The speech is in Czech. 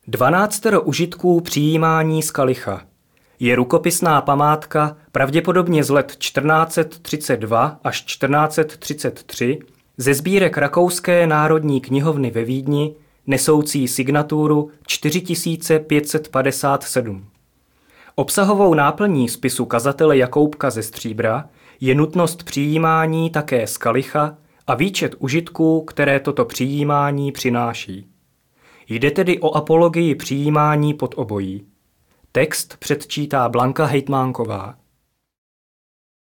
12 užitků přijímání z kalicha je rukopisná památka pravděpodobně z let 1432 až 1433 ze sbírek Rakouské národní knihovny ve Vídni nesoucí signaturu 4557. Obsahovou náplní spisu kazatele Jakoubka ze Stříbra je nutnost přijímání také z kalicha a výčet užitků, které toto přijímání přináší. Jde tedy o apologii přijímání pod obojí. Text předčítá Blanka Hejtmánková.